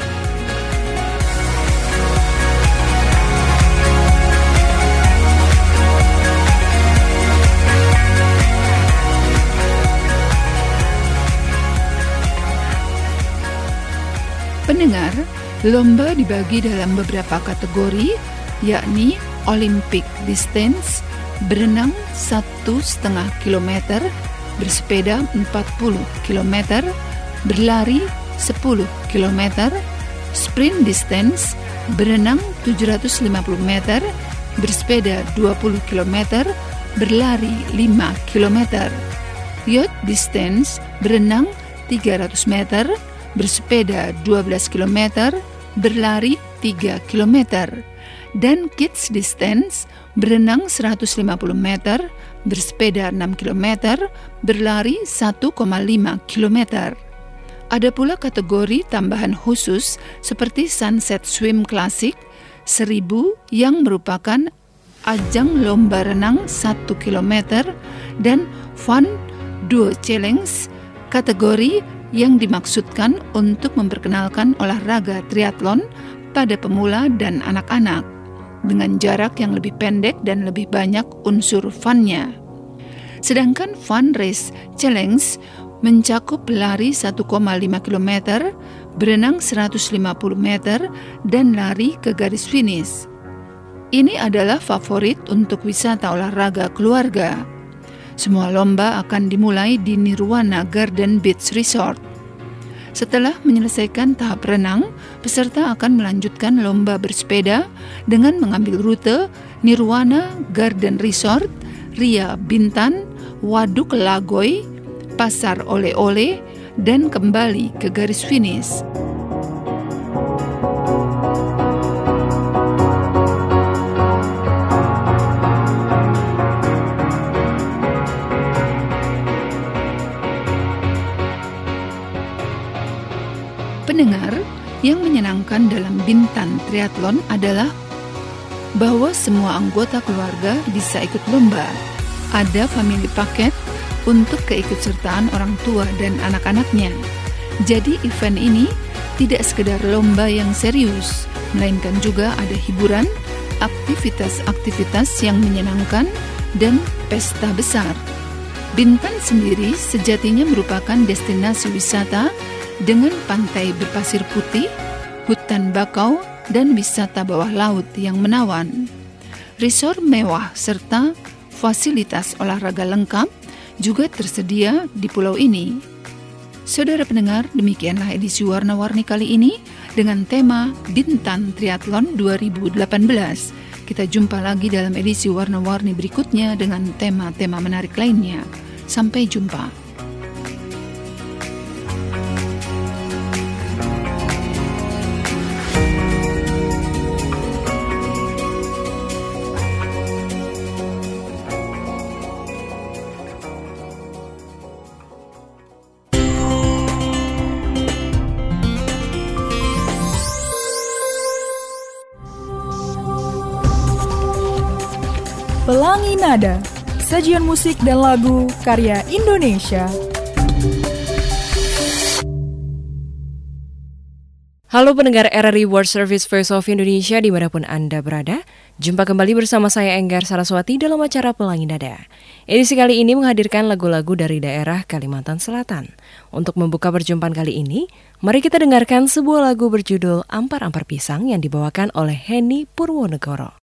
Pendengar, lomba dibagi dalam beberapa kategori, yakni Olympic Distance, berenang 1,5 km, bersepeda 40 km, berlari 10 km, sprint distance, berenang 750 meter, bersepeda 20 km, berlari 5 km. yacht distance, berenang 300 meter, bersepeda 12 km, berlari 3 km, dan kids distance, berenang 150 meter, bersepeda 6 km, berlari 1,5 km. Ada pula kategori tambahan khusus seperti Sunset Swim Classic 1000 yang merupakan ajang lomba renang 1 km dan Fun Duo Challenge, kategori yang dimaksudkan untuk memperkenalkan olahraga triathlon pada pemula dan anak-anak dengan jarak yang lebih pendek dan lebih banyak unsur fun-nya. Sedangkan Fun Race Challenge mencakup lari 1,5 km, berenang 150 meter, dan lari ke garis finish. Ini adalah favorit untuk wisata olahraga keluarga. Semua lomba akan dimulai di Nirwana Garden Beach Resort. Setelah menyelesaikan tahap renang, peserta akan melanjutkan lomba bersepeda dengan mengambil rute Nirwana Garden Resort, Ria Bintan, Waduk Lagoy, Pasar Oleh-oleh, dan kembali ke garis finish. Pendengar, yang menyenangkan dalam Bintan Triathlon adalah bahwa semua anggota keluarga bisa ikut lomba. Ada family packet untuk keikutsertaan orang tua dan anak-anaknya. Jadi event ini tidak sekedar lomba yang serius, melainkan juga ada hiburan, aktivitas-aktivitas yang menyenangkan, dan pesta besar. Bintan sendiri sejatinya merupakan destinasi wisata dengan pantai berpasir putih, hutan bakau, dan wisata bawah laut yang menawan. Resort mewah serta fasilitas olahraga lengkap juga tersedia di pulau ini. Saudara pendengar, demikianlah edisi Warna-Warni kali ini dengan tema Bintan Triathlon 2018. Kita jumpa lagi dalam edisi Warna-Warni berikutnya dengan tema-tema menarik lainnya. Sampai jumpa. Pelangi Nada, sajian musik dan lagu karya Indonesia. Halo pendengar RRI World Service Voice of Indonesia dimanapun Anda berada. Jumpa kembali bersama saya Enggar Saraswati dalam acara Pelangi Nada. Edisi kali ini menghadirkan lagu-lagu dari daerah Kalimantan Selatan. Untuk membuka perjumpaan kali ini, mari kita dengarkan sebuah lagu berjudul Ampar-Ampar Pisang yang dibawakan oleh Henny Purwonegoro.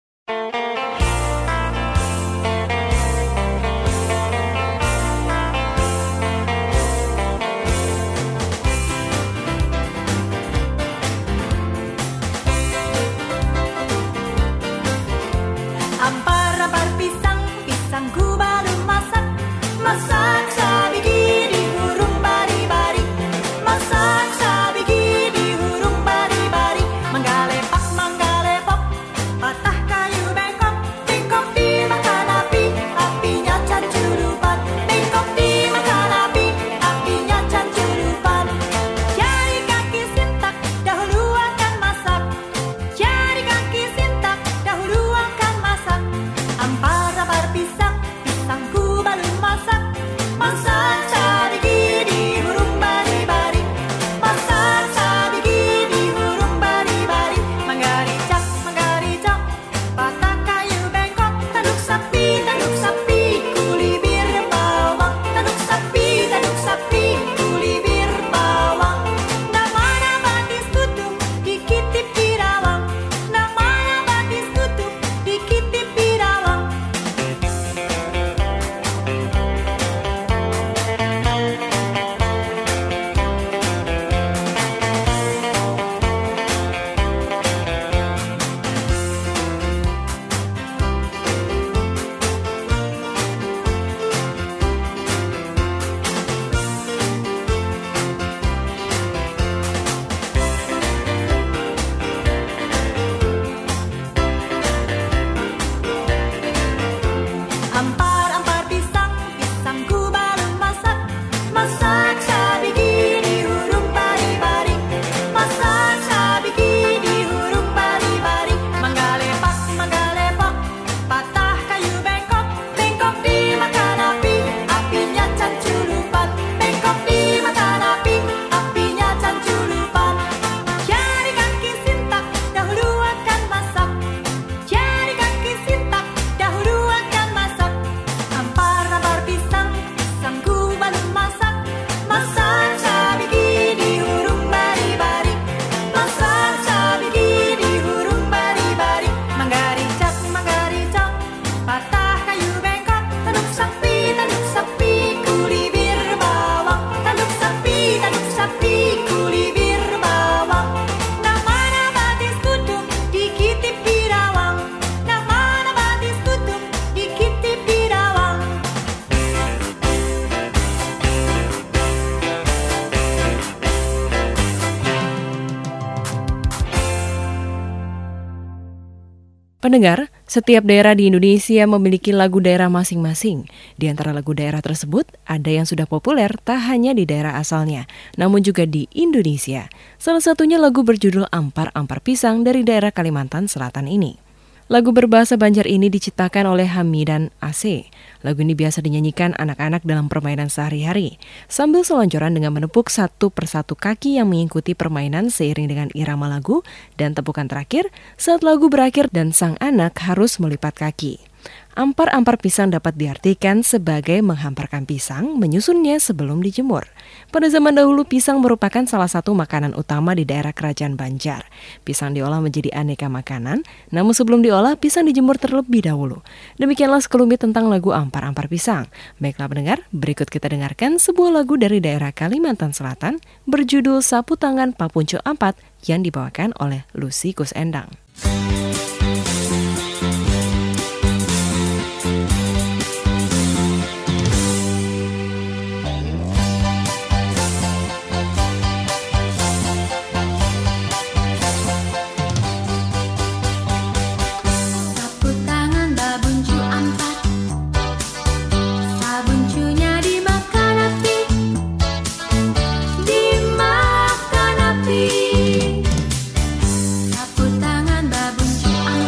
Ampar-ampar pisang, pisangku belum masak. Masak sabiki di hurung bari-bari. Masak sabiki di hurung bari-bari. Mangga-lepak, mangga-lepak, patah kayu bengkok. Bengkok dimakan api, apinya canculupan. Bengkok dimakan api, apinya canculupan. Jari kaki sintak, dahulu akan masak. Jari kaki sintak, dahulu akan masak. Ampar-ampar pisang, pisangku belum masak. Masak sabiki di hurung bari-bari. Masak sabiki di hurung bari-bari. Mangga-ricak, mangga-ricak, patah kayu bengkok. Tanduk sapi, kulibir bawang. Tanduk sapi, kulibir bawang. Nama-nama batis kutung dikitip pirawang. Nama-nama batis kutung dikitip pirawang. Pendengar, setiap daerah di Indonesia memiliki lagu daerah masing-masing. Di antara lagu daerah tersebut, ada yang sudah populer tak hanya di daerah asalnya, namun juga di Indonesia. Salah satunya lagu berjudul Ampar-Ampar Pisang dari daerah Kalimantan Selatan ini. Lagu berbahasa Banjar ini diciptakan oleh Hamidan AC. Lagu ini biasa dinyanyikan anak-anak dalam permainan sehari-hari, sambil selonjoran dengan menepuk satu persatu kaki yang mengikuti permainan seiring dengan irama lagu dan tepukan terakhir saat lagu berakhir dan sang anak harus melipat kaki. Ampar-ampar pisang dapat diartikan sebagai menghamparkan pisang, menyusunnya sebelum dijemur. Pada zaman dahulu, pisang merupakan salah satu makanan utama di daerah kerajaan Banjar. Pisang diolah menjadi aneka makanan, namun sebelum diolah, pisang dijemur terlebih dahulu. Demikianlah sekelumit tentang lagu Ampar-ampar Pisang. Baiklah pendengar, berikut kita dengarkan sebuah lagu dari daerah Kalimantan Selatan berjudul Sapu Tangan Papuncu Ampat yang dibawakan oleh Lucy Kusendang. Dimakan api, sapu tangan babuncu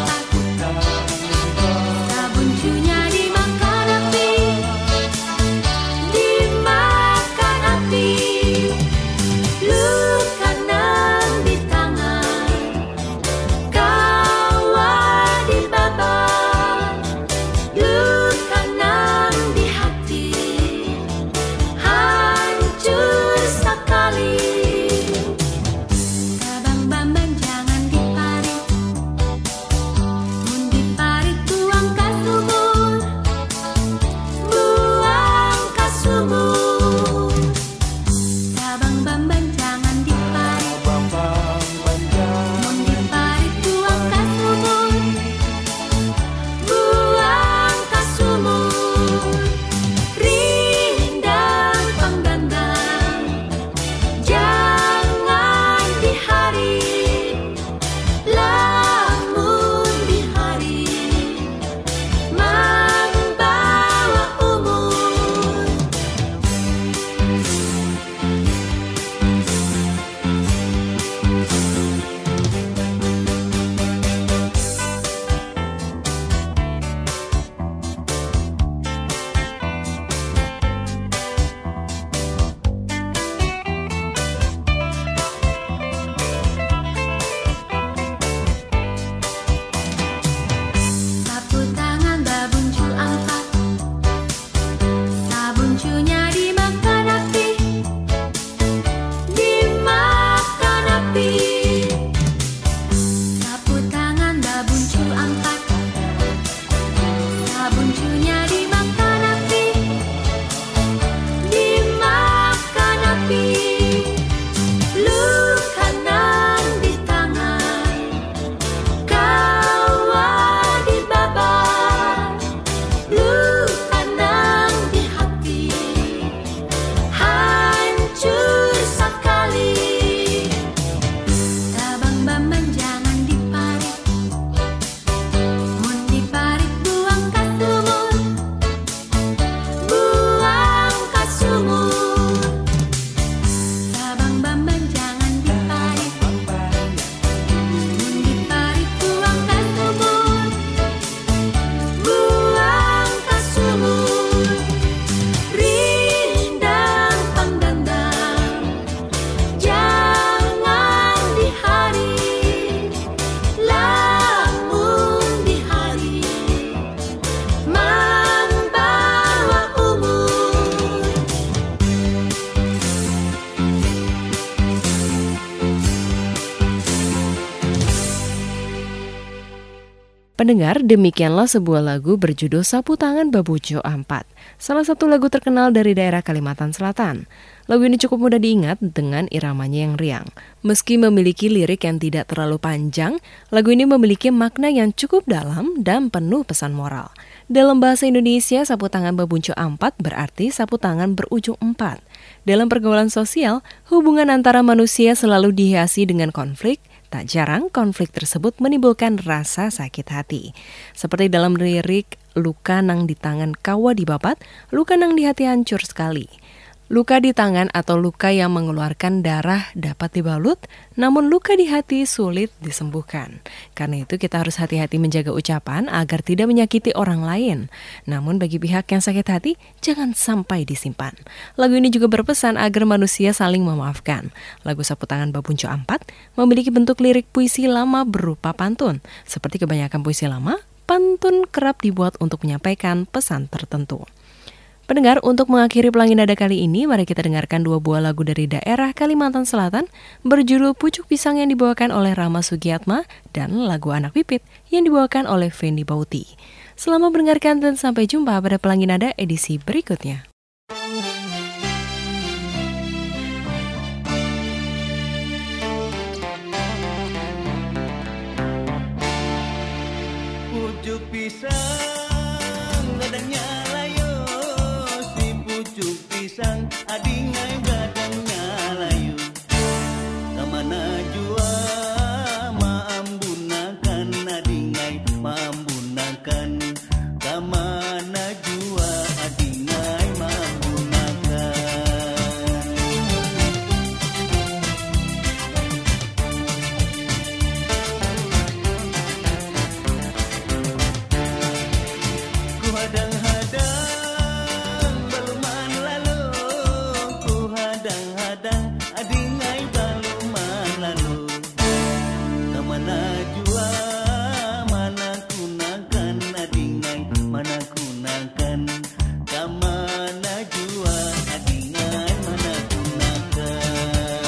Pendengar, demikianlah sebuah lagu berjudul Sapu Tangan Babujo Ampat, salah satu lagu terkenal dari daerah Kalimantan Selatan. Lagu ini cukup mudah diingat dengan iramanya yang riang. Meski memiliki lirik yang tidak terlalu panjang, lagu ini memiliki makna yang cukup dalam dan penuh pesan moral. Dalam bahasa Indonesia, sapu tangan babujo ampat berarti sapu tangan berujung empat. Dalam pergaulan sosial, hubungan antara manusia selalu dihiasi dengan konflik. Tak jarang konflik tersebut menimbulkan rasa sakit hati. Seperti dalam lirik, luka nang di tangan kawa dibabat, luka nang di hati hancur sekali. Luka di tangan atau luka yang mengeluarkan darah dapat dibalut, namun luka di hati sulit disembuhkan. Karena itu kita harus hati-hati menjaga ucapan agar tidak menyakiti orang lain. Namun bagi pihak yang sakit hati, jangan sampai disimpan. Lagu ini juga berpesan agar manusia saling memaafkan. Lagu Sapu Tangan Babujo Ampat memiliki bentuk lirik puisi lama berupa pantun. Seperti kebanyakan puisi lama, pantun kerap dibuat untuk menyampaikan pesan tertentu. Pendengar, untuk mengakhiri Pelangi Nada kali ini, mari kita dengarkan dua buah lagu dari daerah Kalimantan Selatan berjudul Pucuk Pisang yang dibawakan oleh Rama Sugiatma dan lagu Anak Pipit yang dibawakan oleh Fendi Bauti. Selamat mendengarkan dan sampai jumpa pada Pelangi Nada edisi berikutnya. Pucuk pisang gadangnya pisang adingai gadangnya layu kamana jua maambunakan adingai maambunakan kamana jua adingai maambunakan ku hadang-hadang adingai baluman lalu kamana jua mana kunakan adingai mana kunakan kamana jua adingai mana kunakan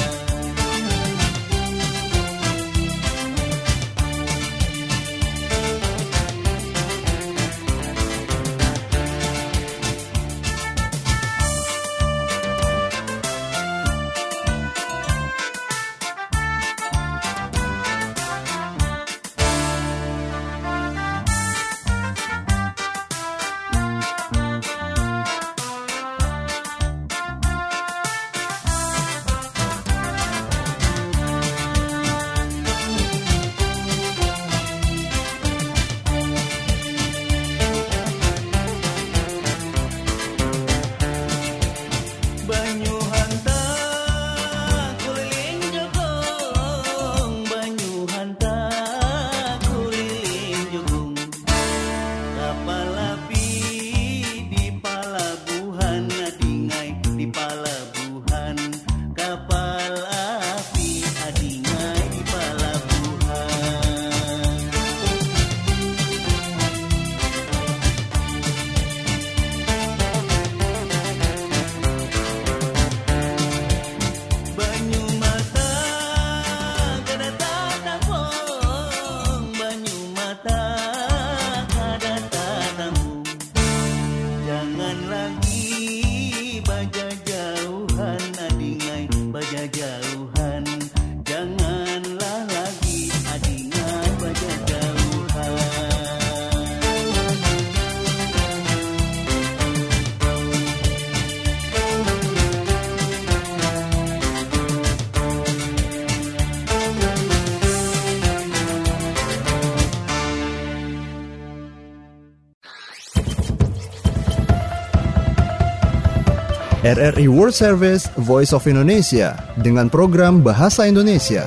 RRI World Service Voice of Indonesia dengan program Bahasa Indonesia.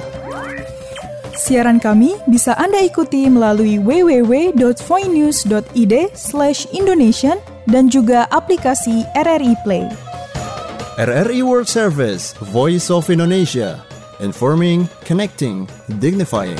Siaran kami bisa Anda ikuti melalui www.voinews.id/Indonesian dan juga aplikasi RRI Play. RRI World Service Voice of Indonesia. Informing, connecting, dignifying.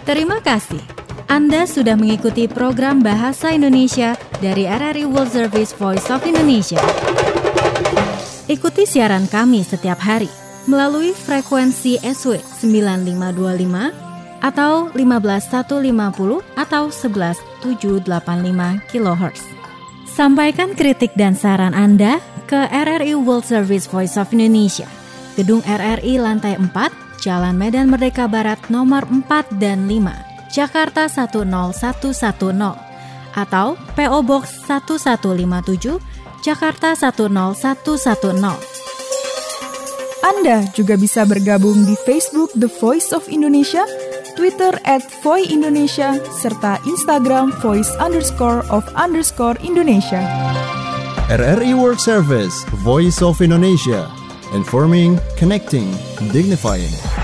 Terima kasih. Anda sudah mengikuti program Bahasa Indonesia dari RRI World Service Voice of Indonesia. Ikuti siaran kami setiap hari melalui frekuensi SW 9525 atau 15150 atau 11785 kHz. Sampaikan kritik dan saran Anda ke RRI World Service Voice of Indonesia, Gedung RRI Lantai 4, Jalan Medan Merdeka Barat nomor 4 dan 5, Jakarta 10110, atau PO Box 1157, Jakarta 10110. Anda juga bisa bergabung di Facebook The Voice of Indonesia, Twitter @voindonesia, serta Instagram voice_of_Indonesia. RRI World Service, Voice of Indonesia, informing, connecting, dignifying.